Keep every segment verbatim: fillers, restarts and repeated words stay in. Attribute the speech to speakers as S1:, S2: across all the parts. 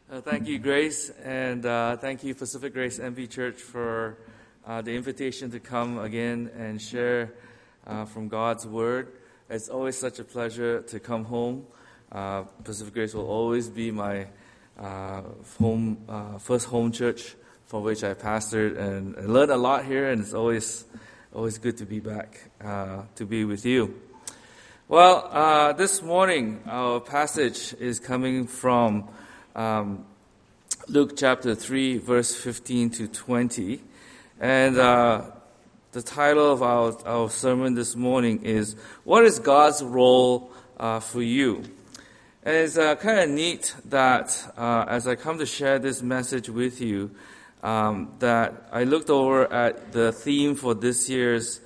S1: Uh, thank you, Grace, and uh, thank you, Pacific Grace M V Church, for uh, the invitation to come again and share uh, from God's Word. It's always such a pleasure to come home. Uh, Pacific Grace will always be my uh, home, uh, first home church for which I pastored, and I learned a lot here, and it's always, always good to be back uh, to be with you. Well, uh, this morning our passage is coming from Um, Luke chapter three, verse fifteen to twenty. And uh, the title of our, our sermon this morning is, What is God's Role uh, for You? And it's uh, kind of neat that uh, as I come to share this message with you, um, that I looked over at the theme for this year's,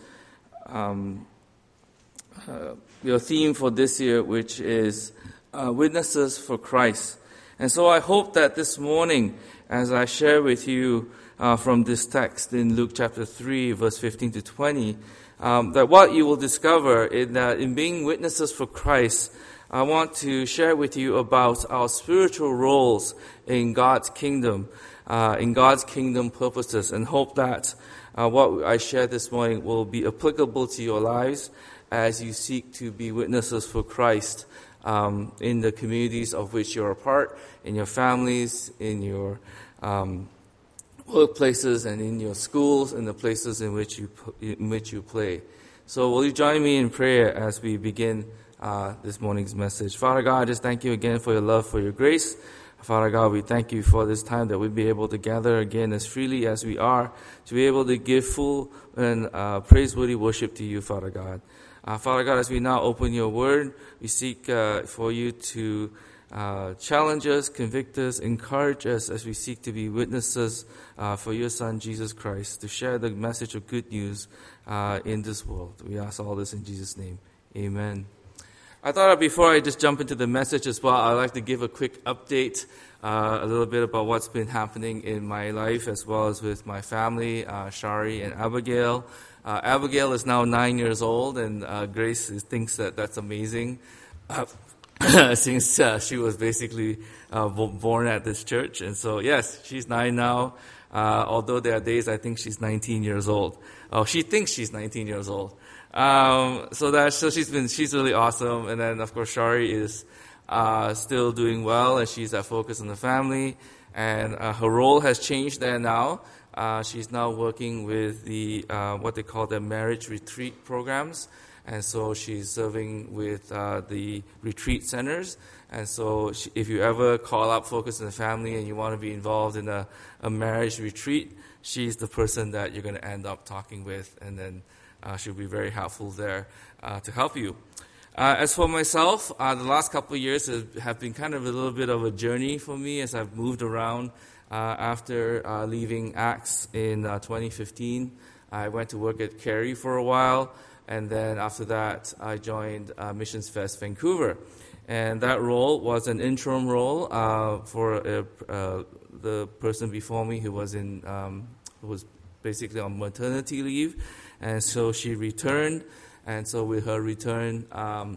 S1: um, uh, your theme for this year, which is uh, Witnesses for Christ. And so I hope that this morning, as I share with you uh, from this text in Luke chapter three, verse fifteen to twenty, um, that what you will discover in that in being witnesses for Christ, I want to share with you about our spiritual roles in God's kingdom, uh, in God's kingdom purposes, and hope that uh, what I share this morning will be applicable to your lives as you seek to be witnesses for Christ. Um, in the communities of which you're a part, in your families, in your um, workplaces, and in your schools, and the places in which you in which you play. So, will you join me in prayer as we begin uh, this morning's message? Father God, I just thank you again for your love, for your grace. Father God, we thank you for this time that we'll be able to gather again as freely as we are, to be able to give full and uh, praiseworthy worship to you, Father God. Uh, Father God, as we now open your word, we seek uh, for you to uh, challenge us, convict us, encourage us as we seek to be witnesses uh, for your Son, Jesus Christ, to share the message of good news uh, in this world. We ask all this in Jesus' name. Amen. I thought before I just jump into the message as well, I'd like to give a quick update, uh, a little bit about what's been happening in my life as well as with my family, uh, Shari and Abigail. Uh, Abigail is now nine years old, and uh, Grace is, thinks that that's amazing, uh, since uh, she was basically uh, born at this church. And so, yes, she's nine now, uh, although there are days I think she's nineteen years old. Oh, she thinks she's nineteen years old. Um, so that so she's been she's really awesome. And then, of course, Shari is uh, still doing well, and she's at Focus on the Family. And uh, her role has changed there now. Uh, she's now working with the uh, what they call the marriage retreat programs, and so she's serving with uh, the retreat centers. And so, she, if you ever call up Focus on the Family and you want to be involved in a, a marriage retreat, she's the person that you're going to end up talking with, and then uh, she'll be very helpful there uh, to help you. Uh, as for myself, uh, the last couple of years have been kind of a little bit of a journey for me as I've moved around. Uh, after uh, leaving Acts in uh, twenty fifteen, I went to work at Carey for a while, and then after that, I joined uh, Missions Fest Vancouver. And that role was an interim role uh, for uh, uh, the person before me who was in um, who was basically on maternity leave, and so she returned. And so with her return, um,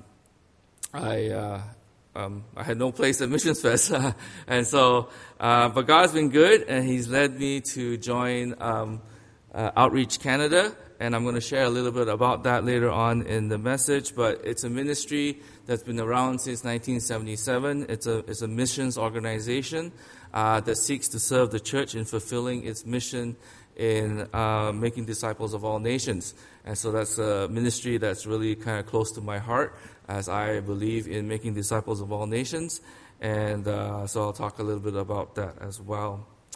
S1: I. Uh, Um, I had no place at Missions Fest, and so, uh, but God's been good, and He's led me to join um, uh, Outreach Canada, and I'm going to share a little bit about that later on in the message. But it's a ministry that's been around since nineteen seventy-seven. It's a it's a missions organization uh, that seeks to serve the church in fulfilling its mission in uh, making disciples of all nations. And so that's a ministry that's really kind of close to my heart, as I believe in making disciples of all nations. And uh, so I'll talk a little bit about that as well.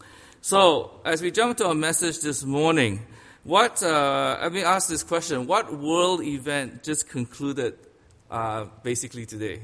S1: So as we jump to our message this morning, what uh, let me ask this question. What world event just concluded uh, basically today?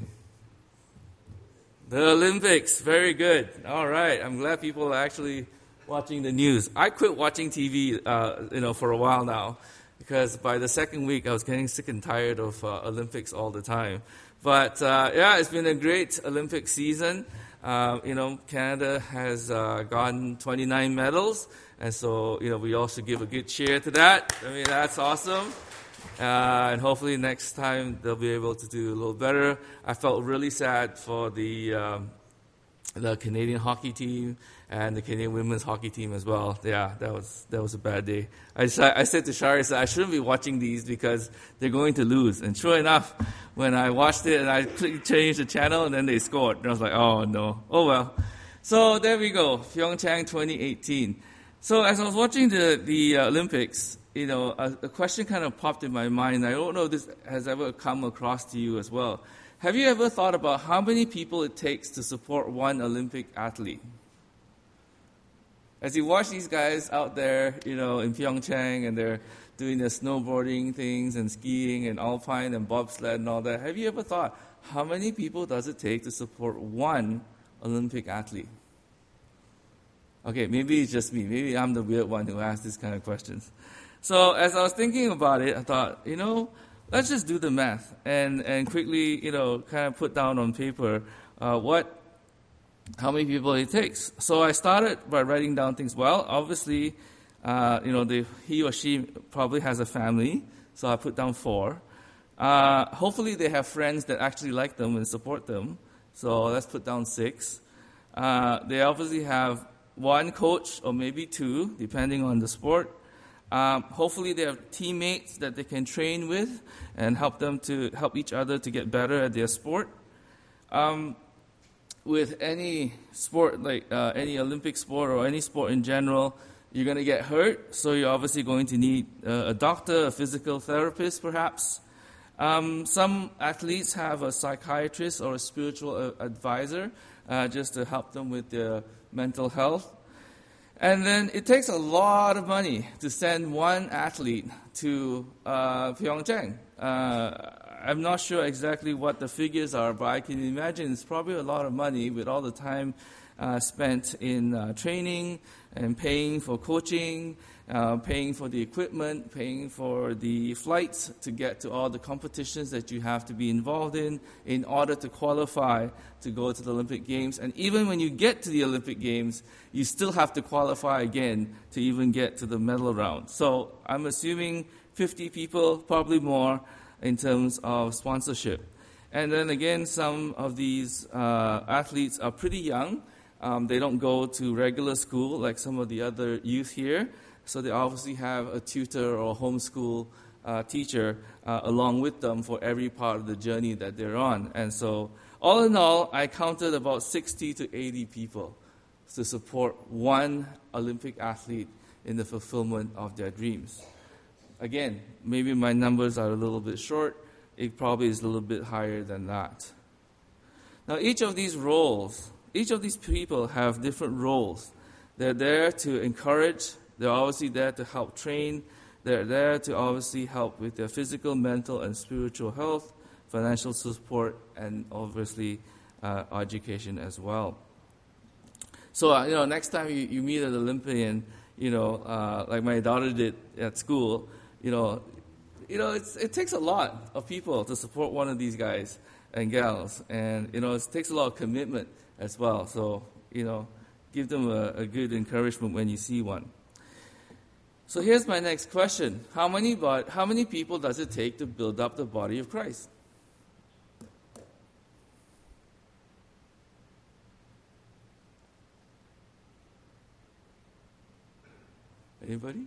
S1: The Olympics. Very good. All right. I'm glad people are actually watching the news. I quit watching T V uh, you know, for a while now, because by the second week, I was getting sick and tired of uh, Olympics all the time. But, uh, yeah, it's been a great Olympic season. Uh, you know, Canada has uh, gotten twenty-nine medals, and so, you know, we all should give a good cheer to that. I mean, that's awesome. Uh, and hopefully next time they'll be able to do a little better. I felt really sad for the um, the Canadian hockey team and the Canadian women's hockey team as well. Yeah, that was that was a bad day. I decided, I said to Shari, I, said, I shouldn't be watching these because they're going to lose. And sure enough, when I watched it and I changed the channel and then they scored, and I was like, oh no, oh well. So there we go, Pyeongchang twenty eighteen. So as I was watching the the uh, Olympics, you know, a, a question kind of popped in my mind. I don't know if this has ever come across to you as well. Have you ever thought about how many people it takes to support one Olympic athlete? As you watch these guys out there, you know, in Pyeongchang, and they're doing their snowboarding things and skiing and alpine and bobsled and all that, have you ever thought, how many people does it take to support one Olympic athlete? Okay, maybe it's just me. Maybe I'm the weird one who asks these kind of questions. So as I was thinking about it, I thought, you know, let's just do the math and, and quickly, you know, kind of put down on paper uh, what, how many people it takes. So I started by writing down things. Well, obviously, uh, you know, the, he or she probably has a family, so I put down four. Uh, hopefully they have friends that actually like them and support them, so let's put down six. Uh, they obviously have one coach or maybe two, depending on the sport. Um, hopefully they have teammates that they can train with and help them to help each other to get better at their sport. Um, with any sport, like uh, any Olympic sport or any sport in general, you're going to get hurt, so you're obviously going to need uh, a doctor, a physical therapist perhaps. Um, some athletes have a psychiatrist or a spiritual uh, advisor uh, just to help them with their mental health. And then it takes a lot of money to send one athlete to uh, Pyeongchang. Uh, I'm not sure exactly what the figures are, but I can imagine it's probably a lot of money with all the time uh, spent in uh, training and paying for coaching, uh, paying for the equipment, paying for the flights to get to all the competitions that you have to be involved in in order to qualify to go to the Olympic Games. And even when you get to the Olympic Games, you still have to qualify again to even get to the medal round. So I'm assuming fifty people, probably more, in terms of sponsorship. And then again, some of these uh, athletes are pretty young. Um, they don't go to regular school like some of the other youth here. So they obviously have a tutor or homeschool uh, teacher uh, along with them for every part of the journey that they're on. And so all in all, I counted about sixty to eighty people to support one Olympic athlete in the fulfillment of their dreams. Again, maybe my numbers are a little bit short. It probably is a little bit higher than that. Now, each of these roles, each of these people have different roles. They're there to encourage. They're obviously there to help train. They're there to obviously help with their physical, mental, and spiritual health, financial support, and obviously uh, education as well. So, uh, you know, next time you, you meet an Olympian, you know, uh, like my daughter did at school, you know, you know, it's, it takes a lot of people to support one of these guys and gals, and you know, it takes a lot of commitment as well. So, you know, give them a, a good encouragement when you see one. So here's my next question: How many bo- how many people does it take to build up the body of Christ? Anybody?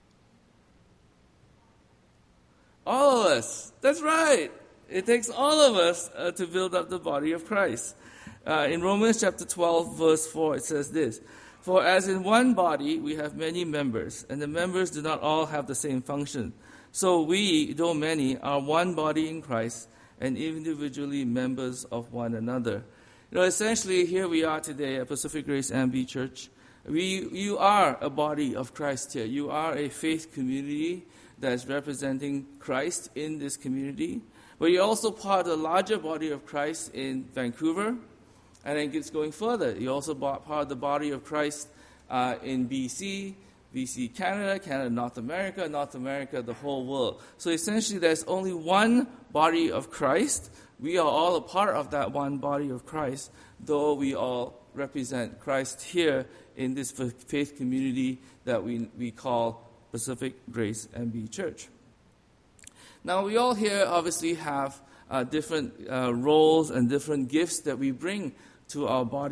S1: All of us. That's right. It takes all of us uh, to build up the body of Christ. Uh, in Romans chapter twelve, verse four, it says this: For as in one body we have many members, and the members do not all have the same function. So we, though many, are one body in Christ, and individually members of one another. You know, essentially, here we are today at Pacific Grace M B Church. We, you are a body of Christ here. You are a faith community that is representing Christ in this community. But you're also part of the larger body of Christ in Vancouver. And it gets going further. You're also part of the body of Christ uh, in B C, B C Canada, Canada North America, North America, the whole world. So essentially there's only one body of Christ. We are all a part of that one body of Christ, though we all represent Christ here in this faith community that we, we call Pacific Grace M B Church. Now, we all here obviously have uh, different uh, roles and different gifts that we bring to our body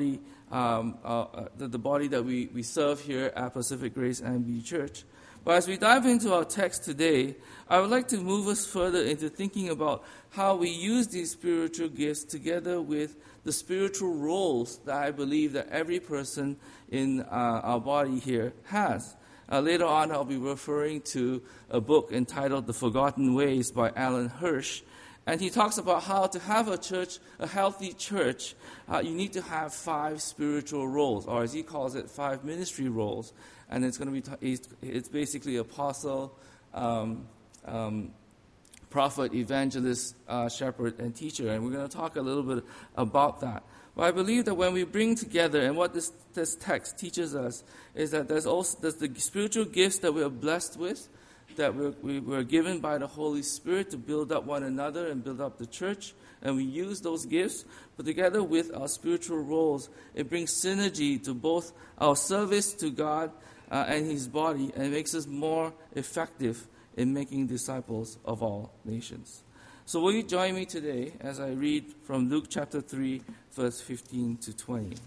S1: um, uh, the, the body that we, we serve here at Pacific Grace M B Church. But as we dive into our text today, I would like to move us further into thinking about how we use these spiritual gifts together with the spiritual roles that I believe that every person in uh, our body here has. Uh, later on, I'll be referring to a book entitled The Forgotten Ways by Alan Hirsch. And he talks about how to have a church, a healthy church, uh, you need to have five spiritual roles, or as he calls it, five ministry roles. And it's going to be, t- it's basically apostle, um, um, prophet, evangelist, uh, shepherd, and teacher. And we're going to talk a little bit about that. But I believe that when we bring together, and what this, this text teaches us, is that there's also there's the spiritual gifts that we are blessed with, that we're, we were given by the Holy Spirit to build up one another and build up the church. And we use those gifts, but together with our spiritual roles, it brings synergy to both our service to God uh, and His body, and it makes us more effective in making disciples of all nations. So will you join me today as I read from Luke chapter three, verse fifteen to twenty.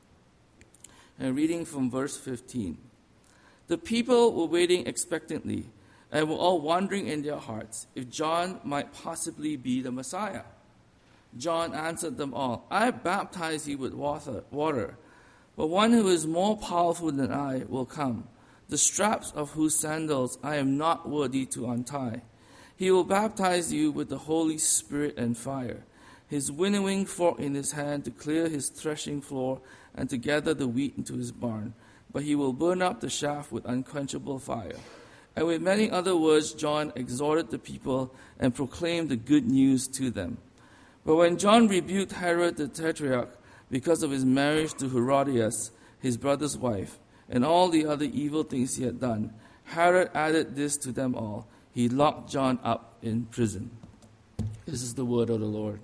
S1: And reading from verse fifteen. The people were waiting expectantly, and were all wondering in their hearts if John might possibly be the Messiah. John answered them all, I baptize you with water, water, but one who is more powerful than I will come, the straps of whose sandals I am not worthy to untie. He will baptize you with the Holy Spirit and fire, his winnowing fork in his hand to clear his threshing floor and to gather the wheat into his barn. But he will burn up the chaff with unquenchable fire. And with many other words, John exhorted the people and proclaimed the good news to them. But when John rebuked Herod the Tetrarch because of his marriage to Herodias, his brother's wife, and all the other evil things he had done, Herod added this to them all. He locked John up in prison. This is the word of the Lord.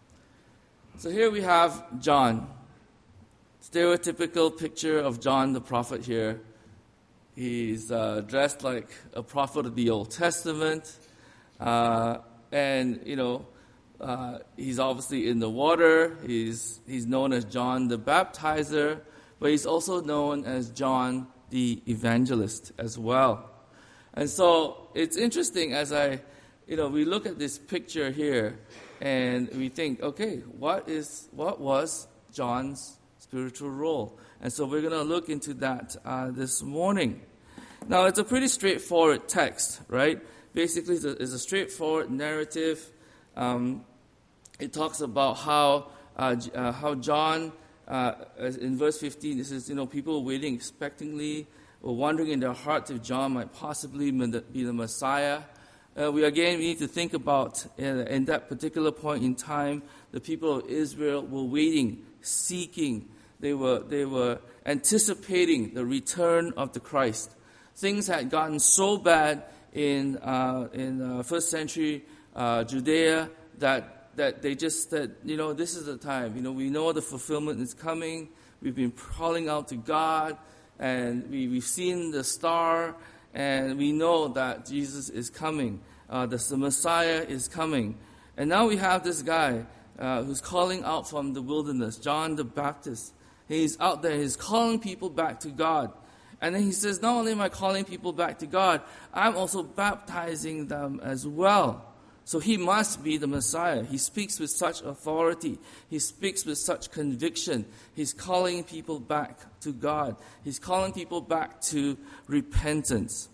S1: So here we have John. Stereotypical picture of John the prophet here. He's uh, dressed like a prophet of the Old Testament. Uh, and, you know, uh, he's obviously in the water. He's, he's known as John the Baptizer. But he's also known as John the Evangelist as well. And so it's interesting as I, you know, we look at this picture here and we think, okay, what is, what was John's spiritual role? And so we're going to look into that uh, this morning. Now, it's a pretty straightforward text, right? Basically, it's a, it's a straightforward narrative. Um, it talks about how uh, uh, how John, uh, in verse fifteen, it says, you know, people were waiting expectantly, were wondering in their hearts if John might possibly be the Messiah. Uh, we again need to think about, uh, in that particular point in time, the people of Israel were waiting, seeking. They were they were anticipating the return of the Christ. Things had gotten so bad in uh, in uh, first century uh, Judea that that they just said, you know, this is the time. You know, we know the fulfillment is coming. We've been calling out to God, and we, we've seen the star, and we know that Jesus is coming. Uh, the, the Messiah is coming. And now we have this guy uh, who's calling out from the wilderness, John the Baptist. He's out there. He's calling people back to God. And then he says, not only am I calling people back to God, I'm also baptizing them as well. So he must be the Messiah. He speaks with such authority. He speaks with such conviction. He's calling people back to God. He's calling people back to repentance.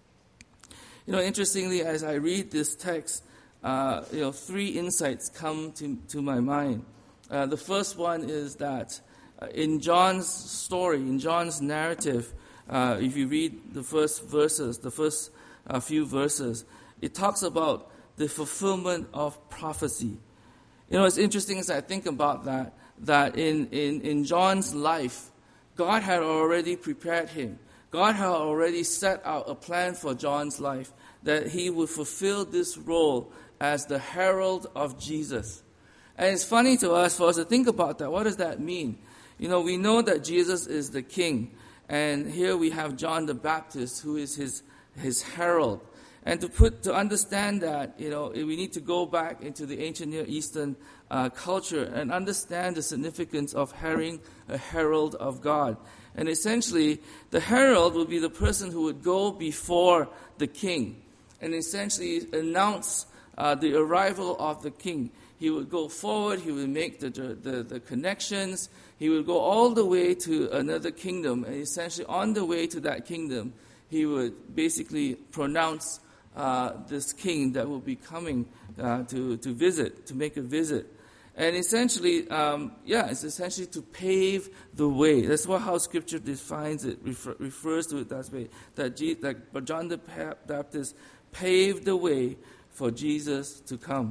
S1: You know, interestingly, as I read this text, uh, you know, three insights come to, to my mind. Uh, the first one is that uh, in John's story, in John's narrative, uh, if you read the first verses, the first uh, few verses, it talks about the fulfillment of prophecy. You know, it's interesting as I think about that, that in, in, in John's life, God had already prepared him. God had already set out a plan for John's life, that he would fulfill this role as the herald of Jesus. And it's funny to us, for us to think about that. What does that mean? You know, we know that Jesus is the king. And here we have John the Baptist, who is his, his herald. And to put to understand that, you know, we need to go back into the ancient Near Eastern uh, culture and understand the significance of having a herald of God. And essentially, the herald would be the person who would go before the king and essentially announce uh, the arrival of the king. He would go forward, he would make the, the, the connections, he would go all the way to another kingdom, and essentially on the way to that kingdom, he would basically pronounce uh, this king that will be coming uh, to, to visit, to make a visit. And essentially, um, yeah, it's essentially to pave the way. That's what how Scripture defines it, refer, refers to it that way. That, G, that John the Baptist paved the way for Jesus to come.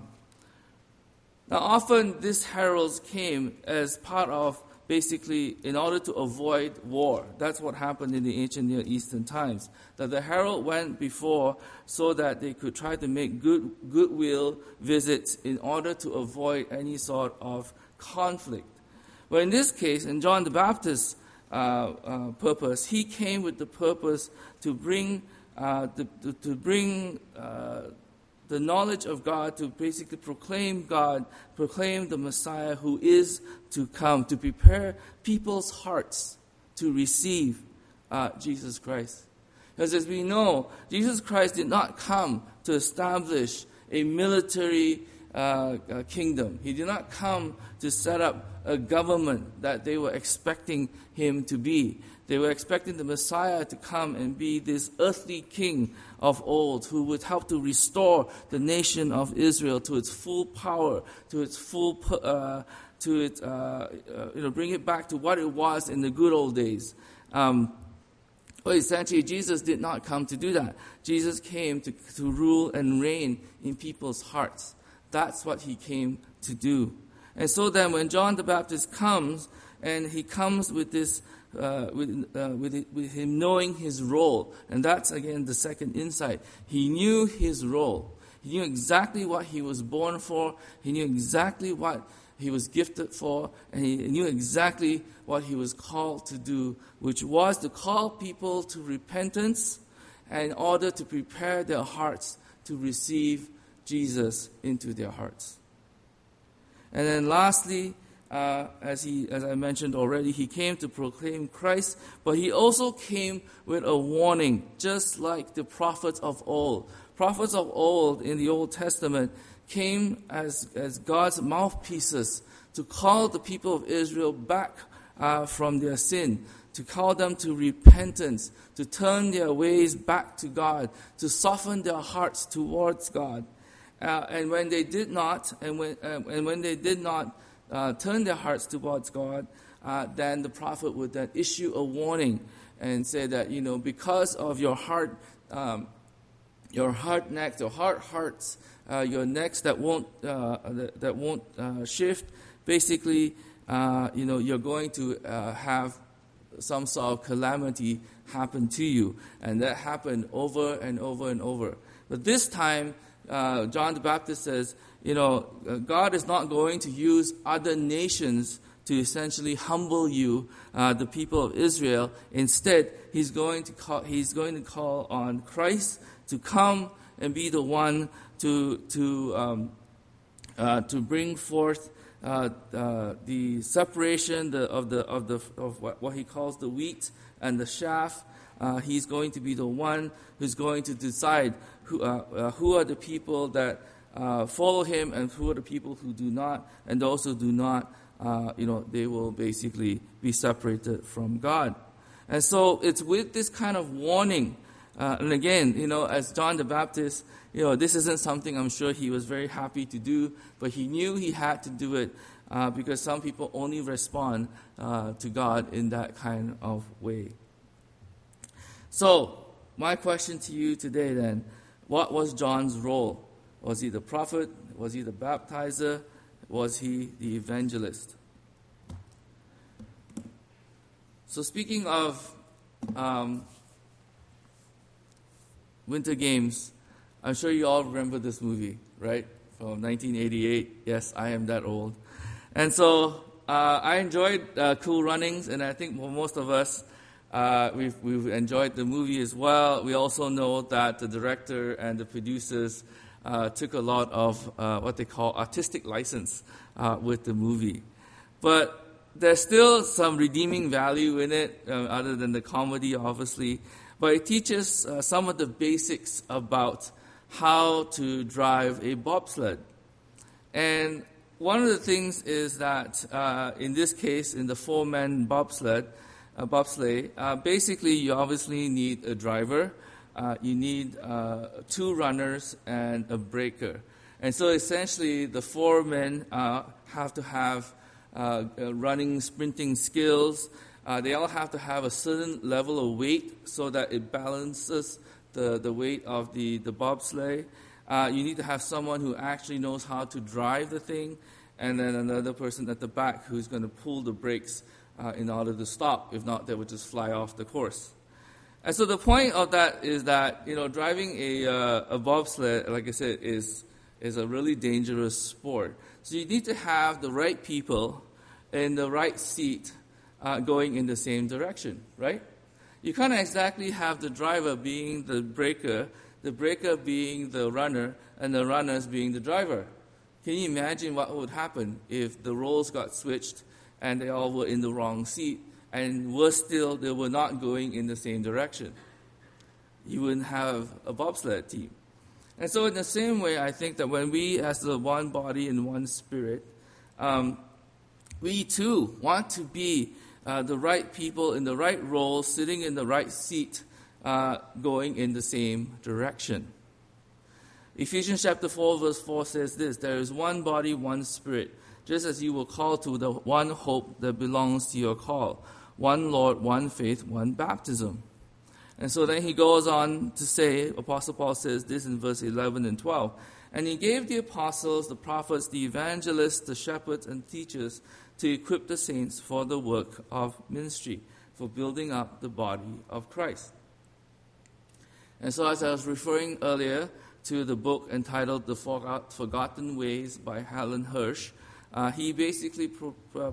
S1: Now, often these heralds came as part of, basically, in order to avoid war. That's what happened in the ancient Near Eastern times. That the herald went before so that they could try to make good goodwill visits in order to avoid any sort of conflict. But in this case, in John the Baptist's uh, uh, purpose, he came with the purpose to bring uh, the, to, to bring uh, the knowledge of God, to basically proclaim God, proclaim the Messiah who is to come, to prepare people's hearts to receive uh, Jesus Christ. Because as we know, Jesus Christ did not come to establish a military uh, uh, kingdom. He did not come to set up a government that they were expecting him to be. They were expecting the Messiah to come and be this earthly king of old who would help to restore the nation of Israel to its full power, to its full, uh, to its, uh, uh, you know, bring it back to what it was in the good old days. Um, but essentially, Jesus did not come to do that. Jesus came to, to rule and reign in people's hearts. That's what he came to do. And so then when John the Baptist comes, and he comes with this Uh, with, uh, with, it, with him knowing his role. And that's, again, the second insight. He knew his role. He knew exactly what he was born for. He knew exactly what he was gifted for. And he knew exactly what he was called to do, which was to call people to repentance in order to prepare their hearts to receive Jesus into their hearts. And then lastly, Uh, as he, as I mentioned already, he came to proclaim Christ, but he also came with a warning, just like the prophets of old. Prophets of old in the Old Testament came as, as God's mouthpieces to call the people of Israel back uh, from their sin, to call them to repentance, to turn their ways back to God, to soften their hearts towards God. Uh, and when they did not, and when, uh, and when they did not, Uh, turn their hearts towards God, uh, then the prophet would then issue a warning and say that, you know, because of your hard, um, your hard necks, your hard hearts, uh, your necks that won't uh, that, that won't uh, shift, basically, uh, you know, you're going to uh, have some sort of calamity happen to you, and that happened over and over and over. But this time, uh, John the Baptist says, you know, God is not going to use other nations to essentially humble you, uh, the people of Israel. Instead, he's going to call, he's going to call on Christ to come and be the one to to um, uh, to bring forth uh, uh, the separation the, of the of the of what, what he calls the wheat and the chaff. Uh, he's going to be the one who's going to decide who uh, uh, who are the people that Uh, follow him, and who are the people who do not, and those who do not, uh, you know, they will basically be separated from God. And so it's with this kind of warning, uh, and again, you know, as John the Baptist, you know, this isn't something I'm sure he was very happy to do, but he knew he had to do it uh, because some people only respond uh, to God in that kind of way. So, my question to you today then, what was John's role? Was he the prophet? Was he the baptizer? Was he the evangelist? So speaking of um, Winter Games, I'm sure you all remember this movie, right? From nineteen eighty-eight. Yes, I am that old. And so uh, I enjoyed uh, Cool Runnings, and I think most of us Uh, we've, we've enjoyed the movie as well. We also know that the director and the producers uh, took a lot of uh, what they call artistic license uh, with the movie. But there's still some redeeming value in it, uh, other than the comedy, obviously. But it teaches uh, some of the basics about how to drive a bobsled. And one of the things is that uh, in this case, in the four-man bobsled, uh, bobsleigh, uh, basically you obviously need a driver, uh, you need uh, two runners and a breaker. And so essentially the four men uh, have to have uh, uh, running, sprinting skills. Uh, they all have to have a certain level of weight so that it balances the, the weight of the, the bobsleigh. Uh, you need to have someone who actually knows how to drive the thing, and then another person at the back who's going to pull the brakes uh, in order to stop. If not, they would just fly off the course. And so the point of that is that, you know, driving a, uh, a bobsled, like I said, is, is a really dangerous sport. So you need to have the right people in the right seat uh, going in the same direction, right? You can't exactly have the driver being the braker, the breaker being the runner, and the runners being the driver. Can you imagine what would happen if the roles got switched and they all were in the wrong seat, and worse still, they were not going in the same direction? You wouldn't have a bobsled team. And so in the same way, I think that when we, as the one body and one spirit, um, we too want to be uh, the right people in the right role, sitting in the right seat, Uh, going in the same direction. Ephesians chapter four verse four says this: there is one body, one spirit, just as you were called to the one hope that belongs to your call, one Lord, one faith, one baptism. And so then he goes on to say, Apostle Paul says this in verse eleven and twelve, and he gave the apostles, the prophets, the evangelists, the shepherds, and teachers to equip the saints for the work of ministry, for building up the body of Christ. And so as I was referring earlier to the book entitled The Forgot, Forgotten Ways by Alan Hirsch, uh, he basically pro, uh,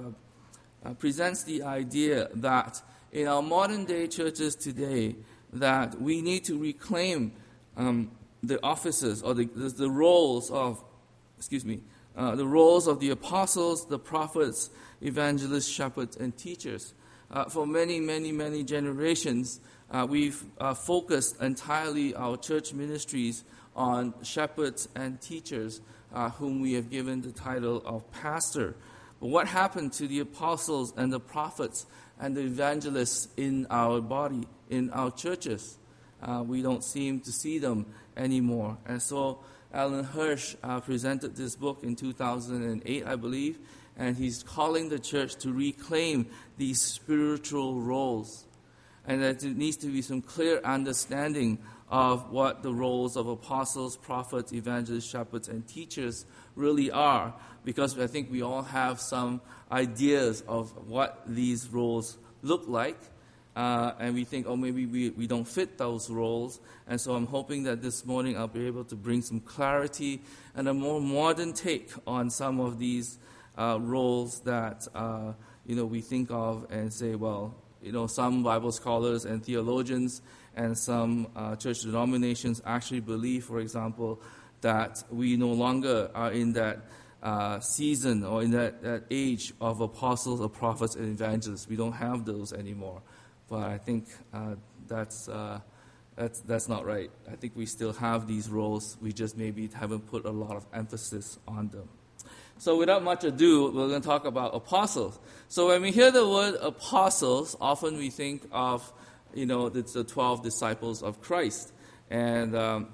S1: uh, presents the idea that in our modern day churches today, that we need to reclaim um, the offices or the, the, the roles of, excuse me, uh, the roles of the apostles, the prophets, evangelists, shepherds, and teachers. Uh, for many, many, many generations, Uh, we've uh, focused entirely our church ministries on shepherds and teachers uh, whom we have given the title of pastor. But what happened to the apostles and the prophets and the evangelists in our body, in our churches? Uh, we don't seem to see them anymore. And so Alan Hirsch uh, presented this book in two thousand eight, I believe, and he's calling the church to reclaim these spiritual roles. And that there needs to be some clear understanding of what the roles of apostles, prophets, evangelists, shepherds, and teachers really are. Because I think we all have some ideas of what these roles look like. Uh, and we think, oh, maybe we, we don't fit those roles. And so I'm hoping that this morning I'll be able to bring some clarity and a more modern take on some of these uh, roles that, uh, you know, we think of and say, well, you know, some Bible scholars and theologians and some uh, church denominations actually believe, for example, that we no longer are in that uh, season or in that, that age of apostles or prophets and evangelists. We don't have those anymore. But I think uh, that's, uh, that's, that's not right. I think we still have these roles. We just maybe haven't put a lot of emphasis on them. So without much ado, we're going to talk about apostles. So when we hear the word apostles, often we think of, you know, it's the twelve disciples of Christ. And um,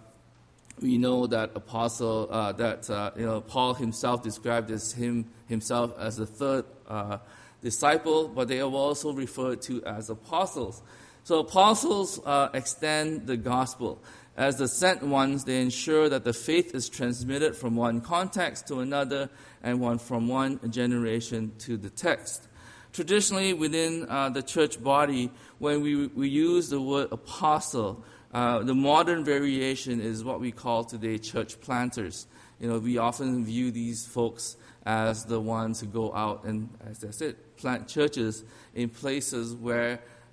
S1: we know that apostle, uh, that, uh, you know, Paul himself described as him himself as the third uh, disciple, but they are also referred to as apostles. So apostles uh, extend the gospel. As the sent ones, they ensure that the faith is transmitted from one context to another and one from one generation to the text. Traditionally, within uh, the church body, when we, we use the word apostle, uh, the modern variation is what we call today church planters. You know, we often view these folks as the ones who go out and, as I said, plant churches in places where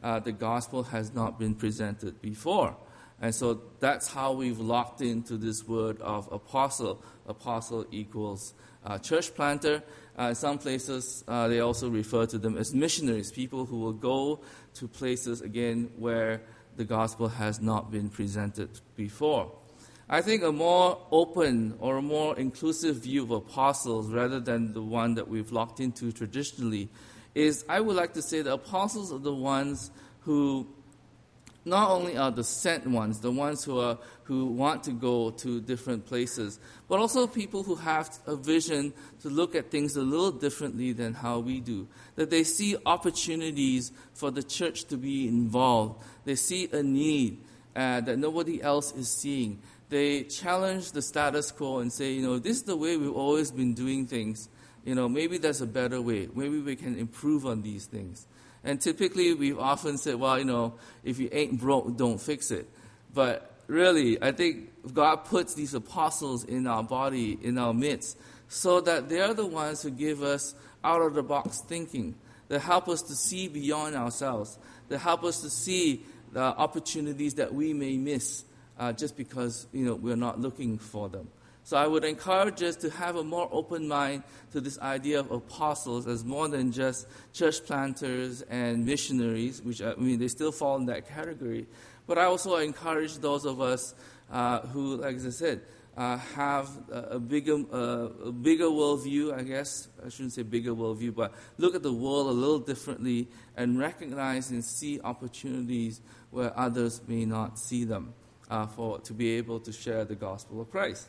S1: uh, the gospel has not been presented before. And so that's how we've locked into this word of apostle. Apostle equals uh, church planter. Uh, in some places, uh, they also refer to them as missionaries, people who will go to places, again, where the gospel has not been presented before. I think a more open or a more inclusive view of apostles, rather than the one that we've locked into traditionally, is I would like to say the apostles are the ones who not only are the sent ones, the ones who are who want to go to different places, but also people who have a vision to look at things a little differently than how we do. That they see opportunities for the church to be involved. They see a need uh, that nobody else is seeing. They challenge the status quo and say, you know, this is the way we've always been doing things. You know, maybe there's a better way. Maybe we can improve on these things. And typically, we've often said, well, you know, if you ain't broke, don't fix it. But really, I think God puts these apostles in our body, in our midst, so that they're the ones who give us out-of-the-box thinking, that help us to see beyond ourselves, that help us to see the opportunities that we may miss uh, just because, you know, we're not looking for them. So I would encourage us to have a more open mind to this idea of apostles as more than just church planters and missionaries, which, I mean, they still fall in that category. But I also encourage those of us uh, who, like I said, uh, have a, a bigger uh, a bigger worldview, I guess. I shouldn't say bigger worldview, but look at the world a little differently and recognize and see opportunities where others may not see them uh, for to be able to share the gospel of Christ.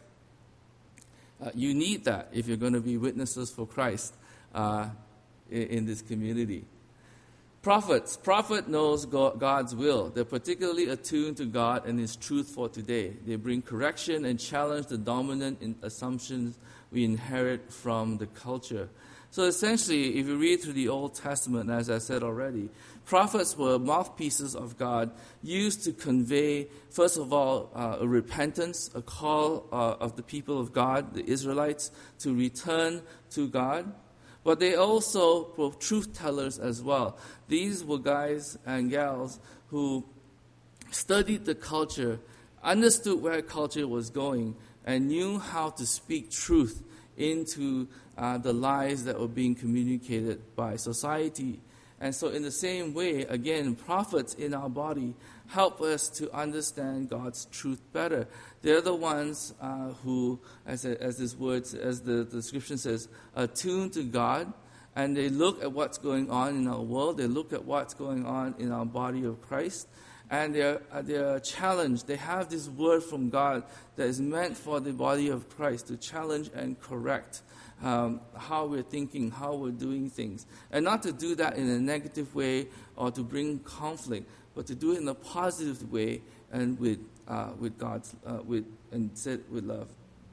S1: Uh, you need that if you're going to be witnesses for Christ uh, in, in this community. Prophets. Prophet knows God, God's will. They're particularly attuned to God and His truth for today. They bring correction and challenge the dominant in assumptions we inherit from the culture. So essentially, if you read through the Old Testament, as I said already, prophets were mouthpieces of God used to convey, first of all, uh, a repentance, a call uh, of the people of God, the Israelites, to return to God. But they also were truth tellers as well. These were guys and gals who studied the culture, understood where culture was going, and knew how to speak truth into uh, the lies that were being communicated by society. And so in the same way, again, prophets in our body help us to understand God's truth better. They're the ones uh, who, as, a, as this word, as the, the description says, are tuned to God, and they look at what's going on in our world. They look at what's going on in our body of Christ, and they're, they're challenged. They have this word from God that is meant for the body of Christ to challenge and correct um, how we're thinking, how we're doing things. And not to do that in a negative way or to bring conflict, but to do it in a positive way and with uh, with God's uh, with and said with love.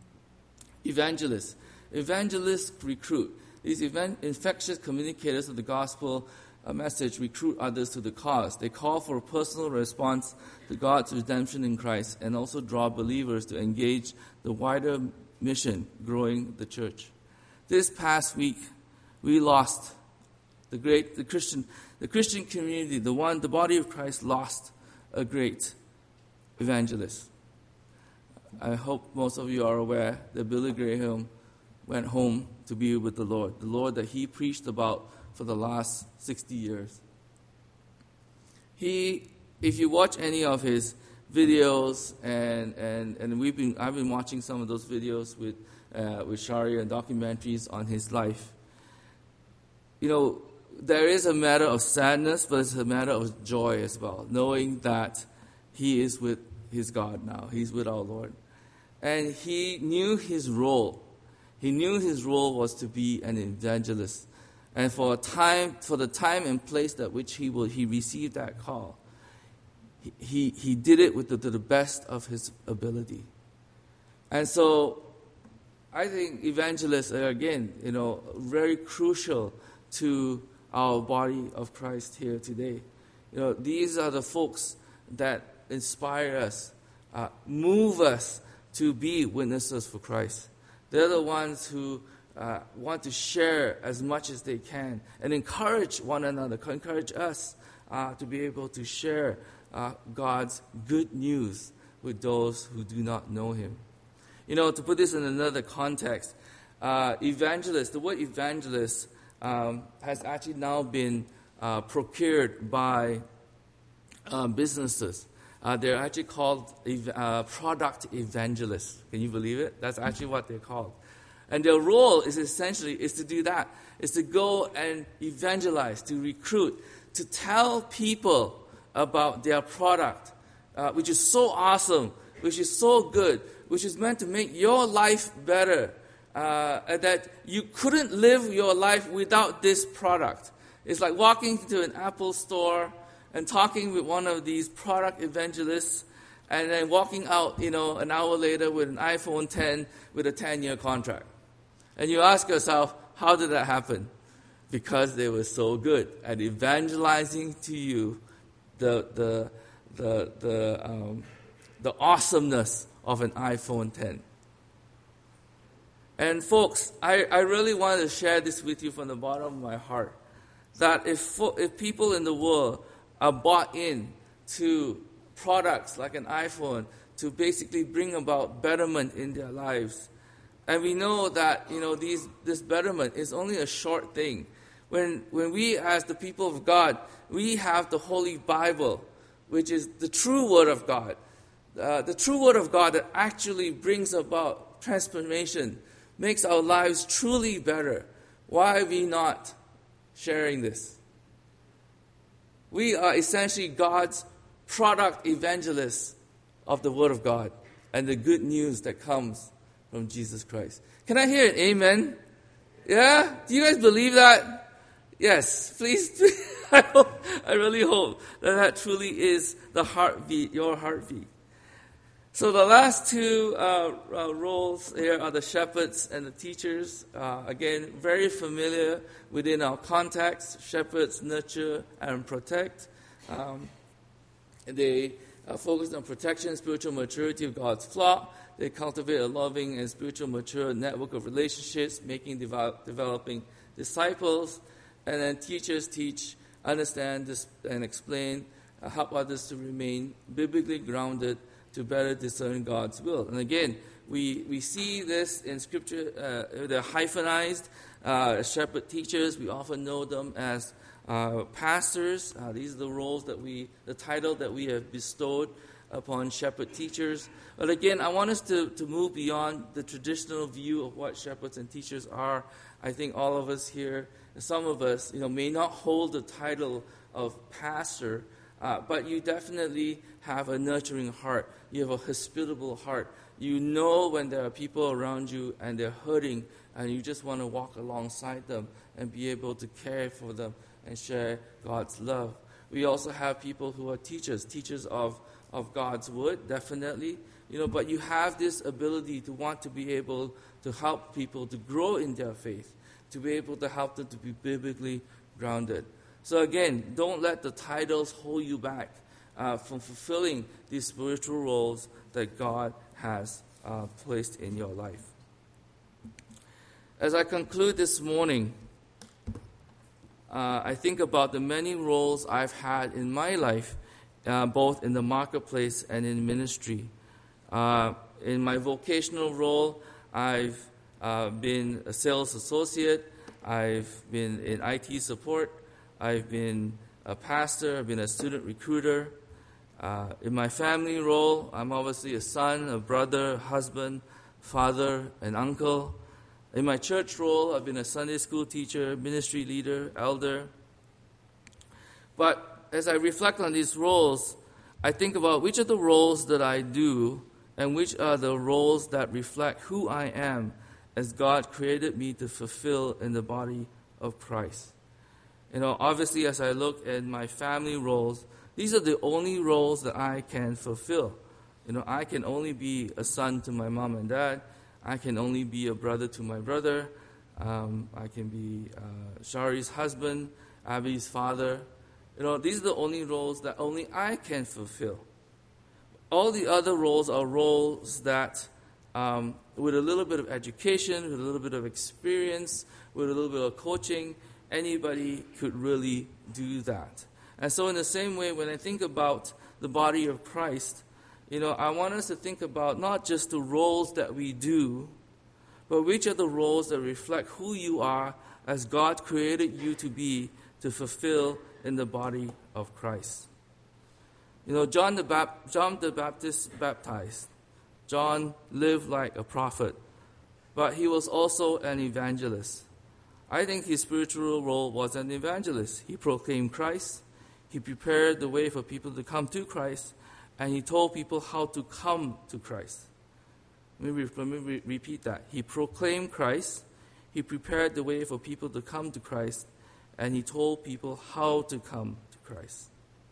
S1: Evangelists, evangelists recruit. These event, infectious communicators of the gospel uh, message recruit others to the cause. They call for a personal response to God's redemption in Christ, and also draw believers to engage the wider mission, growing the church. This past week, we lost the great the Christian the Christian community, the one the body of Christ lost a great evangelist. I hope most of you are aware that Billy Graham went home to be with the Lord, the Lord that he preached about for the last sixty years. He, if you watch any of his videos, and and and we've been I've been watching some of those videos with uh, with Shari and documentaries on his life. You know, there is a matter of sadness, but it's a matter of joy as well, knowing that he is with his God now. He's with our Lord. And he knew his role. He knew his role was to be an evangelist. And for a time, for the time and place that which he will, he received that call, he, he, he did it with the, to the best of his ability. And so I think evangelists are, again, you know, very crucial to our body of Christ here today. You know, these are the folks that inspire us, uh, move us to be witnesses for Christ. They're the ones who uh, want to share as much as they can and encourage one another, encourage us uh, to be able to share uh, God's good news with those who do not know him. You know, to put this in another context, uh, evangelist, the word evangelist um, has actually now been uh, procured by uh, businesses. Uh, they're actually called ev- uh, product evangelists. Can you believe it? That's actually what they're called. And their role is essentially is to do that, is to go and evangelize, to recruit, to tell people about their product, uh, which is so awesome, which is so good, which is meant to make your life better, uh, and that you couldn't live your life without this product. It's like walking into an Apple store and talking with one of these product evangelists, and then walking out, you know, an hour later with an iPhone ten with a ten-year contract. And you ask yourself, how did that happen? Because they were so good at evangelizing to you the the the the um, the awesomeness of an iPhone ten. And folks, I, I really want to share this with you from the bottom of my heart, that if if people in the world are bought in to products like an iPhone to basically bring about betterment in their lives, and we know that, you know, these this betterment is only a short thing. When when we as the people of God, we have the Holy Bible, which is the true Word of God, uh, the true Word of God that actually brings about transformation, makes our lives truly better. Why are we not sharing this? We are essentially God's product evangelists of the Word of God and the good news that comes from Jesus Christ. Can I hear an amen? Yeah? Do you guys believe that? Yes, please. I hope, I really hope that that truly is the heartbeat, your heartbeat. So the last two uh, uh, roles here are the shepherds and the teachers. Uh, again, very familiar within our context. Shepherds nurture and protect. Um, they uh, focus on protection, spiritual maturity of God's flock. They cultivate a loving and spiritual mature network of relationships, making develop, developing disciples. And then teachers teach, understand, this, and explain, uh, help others to remain biblically grounded, to better discern God's will. And again, we, we see this in Scripture. Uh, they're hyphenized uh, shepherd teachers. We often know them as uh, pastors. Uh, these are the roles that we, the title that we have bestowed upon shepherd teachers. But again, I want us to, to move beyond the traditional view of what shepherds and teachers are. I think all of us here, some of us, you know, may not hold the title of pastor, uh, but you definitely have a nurturing heart. You have a hospitable heart. You know when there are people around you and they're hurting, and you just want to walk alongside them and be able to care for them and share God's love. We also have people who are teachers, teachers of, of God's word, definitely. You know, but you have this ability to want to be able to help people to grow in their faith, to be able to help them to be biblically grounded. So again, don't let the titles hold you back uh, from fulfilling these spiritual roles that God has uh, placed in your life. As I conclude this morning, uh, I think about the many roles I've had in my life, uh, both in the marketplace and in ministry. Uh, in my vocational role, I've uh, been a sales associate. I've been in I T support. I've been a pastor. I've been a student recruiter. Uh, in my family role, I'm obviously a son, a brother, husband, father, and uncle. In my church role, I've been a Sunday school teacher, ministry leader, elder. But as I reflect on these roles, I think about which are the roles that I do and which are the roles that reflect who I am as God created me to fulfill in the body of Christ. You know, obviously, as I look at my family roles, these are the only roles that I can fulfill. You know, I can only be a son to my mom and dad. I can only be a brother to my brother. Um, I can be uh, Shari's husband, Abby's father. You know, these are the only roles that only I can fulfill. All the other roles are roles that, um, with a little bit of education, with a little bit of experience, with a little bit of coaching, anybody could really do that. And so in the same way, when I think about the body of Christ, you know, I want us to think about not just the roles that we do, but which are the roles that reflect who you are as God created you to be, to fulfill in the body of Christ. You know, John the, Bap- John the Baptist baptized. John lived like a prophet, but he was also an evangelist. I think his spiritual role was an evangelist. He proclaimed Christ, he prepared the way for people to come to Christ, and he told people how to come to Christ. Let me, let me re- repeat that. He proclaimed Christ, he prepared the way for people to come to Christ, and he told people how to come to Christ.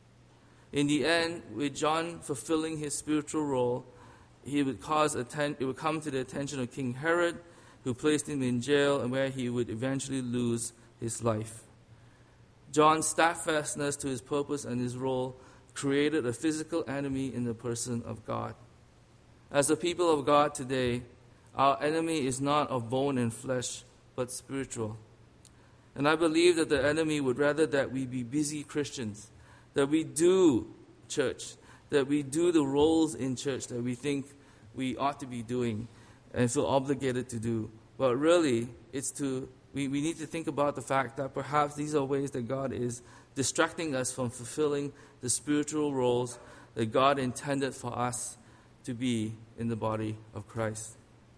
S1: In the end, with John fulfilling his spiritual role, he would cause atten- it would come to the attention of King Herod, who placed him in jail and where he would eventually lose his life. John's steadfastness to his purpose and his role created a physical enemy in the person of God. As the people of God today, our enemy is not of bone and flesh, but spiritual. And I believe that the enemy would rather that we be busy Christians, that we do church, that we do the roles in church that we think we ought to be doing and feel obligated to do. But really, it's to we, we need to think about the fact that perhaps these are ways that God is distracting us from fulfilling the spiritual roles that God intended for us to be in the body of Christ.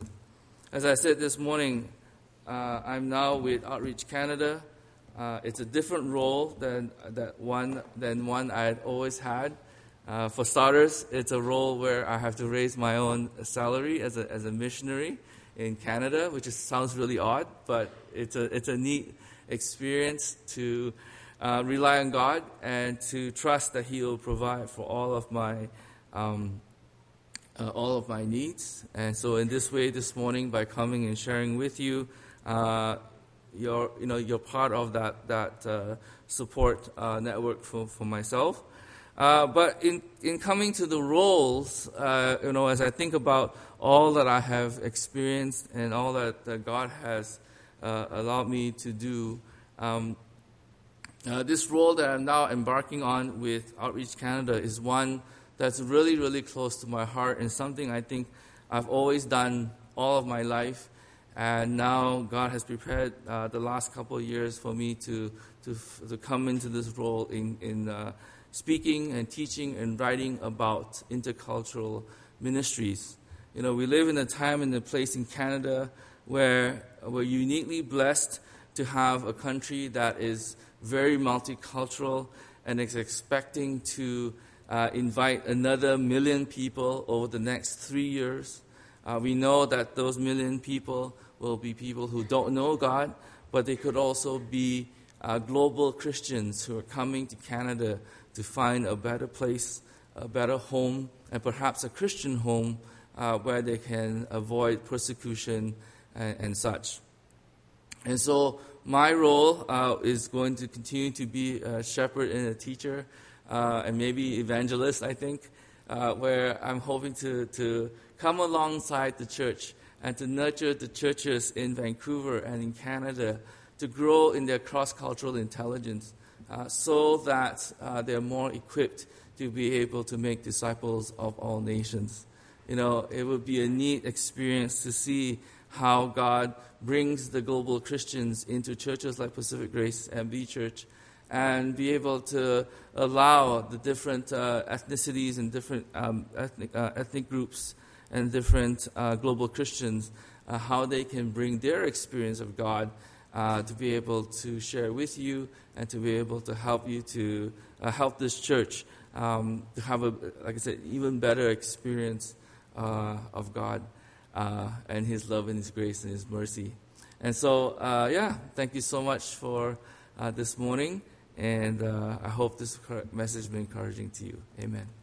S1: As I said this morning, uh, I'm now with Outreach Canada. Uh, it's a different role than that one than one I had always had. Uh, for starters, it's a role where I have to raise my own salary as a as a missionary in Canada, which is, sounds really odd, but it's a it's a neat experience to uh, rely on God and to trust that He will provide for all of my um, uh, all of my needs. And so, in this way, this morning, by coming and sharing with you, uh, you're you know you're part of that that uh, support uh, network for for myself. Uh, but in, in coming to the roles, uh, you know, as I think about all that I have experienced and all that, that God has uh, allowed me to do, um, uh, this role that I'm now embarking on with Outreach Canada is one that's really, really close to my heart and something I think I've always done all of my life. And now God has prepared uh, the last couple of years for me to to, to come into this role in in uh, speaking and teaching and writing about intercultural ministries. You know, we live in a time and a place in Canada where we're uniquely blessed to have a country that is very multicultural and is expecting to uh, invite another million people over the next three years. Uh, we know that those million people will be people who don't know God, but they could also be uh, global Christians who are coming to Canada to find a better place, a better home, and perhaps a Christian home uh, where they can avoid persecution and, and such. And so my role uh, is going to continue to be a shepherd and a teacher, uh, and maybe evangelist, I think, uh, where I'm hoping to, to come alongside the church and to nurture the churches in Vancouver and in Canada to grow in their cross-cultural intelligence, Uh, so that uh, they're more equipped to be able to make disciples of all nations. You know, it would be a neat experience to see how God brings the global Christians into churches like Pacific Grace M V Church and be able to allow the different uh, ethnicities and different um, ethnic, uh, ethnic groups and different uh, global Christians, uh, how they can bring their experience of God Uh, to be able to share with you and to be able to help you to uh, help this church um, to have, a, like I said, even better experience uh, of God uh, and His love and His grace and His mercy. And so, uh, yeah, thank you so much for uh, this morning, and uh, I hope this message has been encouraging to you. Amen.